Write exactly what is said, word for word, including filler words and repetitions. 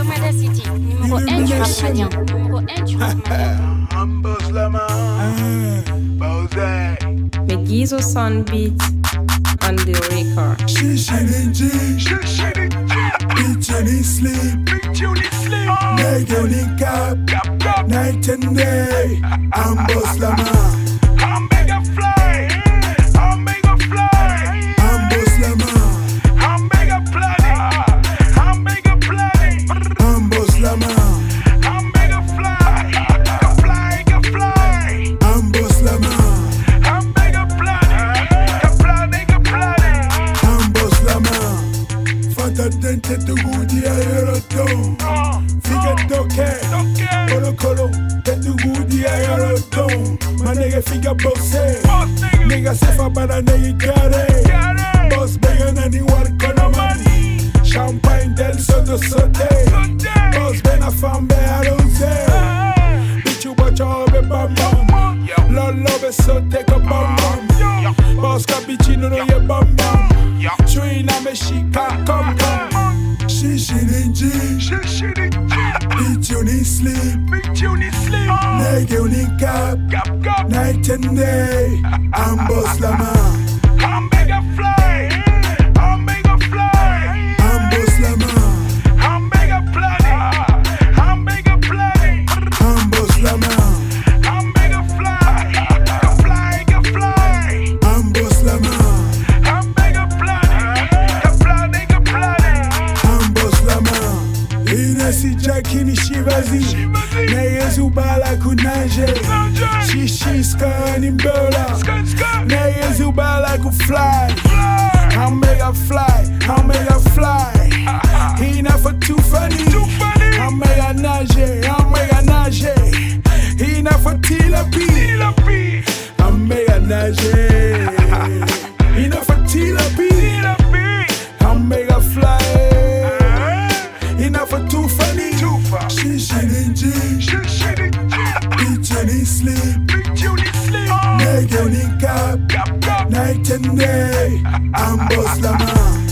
Sommet City, numéro un du rap malien. Numéro un du rap malien. Amboss la main, Bowser. Megizo Son beat on the record. Shishininji, Shishiri, Big Johnny sleep, Big Junie sleep. Negoni cap, Cap, cap. night and day, Amboss la main, Omega fly, Omega fly. Amboss la main, Omega planet, Omega planet. Amboss la main, Omega fly, can fly, can fly. Amboss la main, Omega planet, can planet, can planet. Amboss la main. Fata dente tu gudi aerodon, Figa doke, Colo colo, tu gudi aerodon. My nigga figa bosse, Boss nigga, nigga sefa bana nigga gare. got it. Boss bega nani work on a money. Champagne del soto sote. Boss bena fambe arose. Bichu bocho be bam bam. Lolo be sote ko bam bam. Boss cappuccino no ye bam bam. Trina me shika come come. Shishi ninji. Shishiri, Bichu ni sleep. Big Junie sleep. Nege uni cap. Cap, cap. Night and day. Amboss la main. Omega fly, Omega fly. Amboss la main. Omega planet, Omega planet. Amboss la main. Omega fly, can fly, can fly. Amboss la main. Omega planet, can planet, can planet. Amboss la main. Inesi Jackie Shivazi. Neye zubala kunaje. Shishi scan in Bella. Skr, skr, Neye zubala ku fly. fly. Omega fly. Omega fly. He not for too funny. Too funny. Omega nage. Omega nage. He not for tilapi. Tilapi, Omega nage. He not for tilapi. tilapi. Omega fly. He not for too funny. Too far. Shishi ninji. Shishiri, Johnny sleep, Big Junie sleep. Nege uni cap, Cap, cap. night and day, Amboss la main.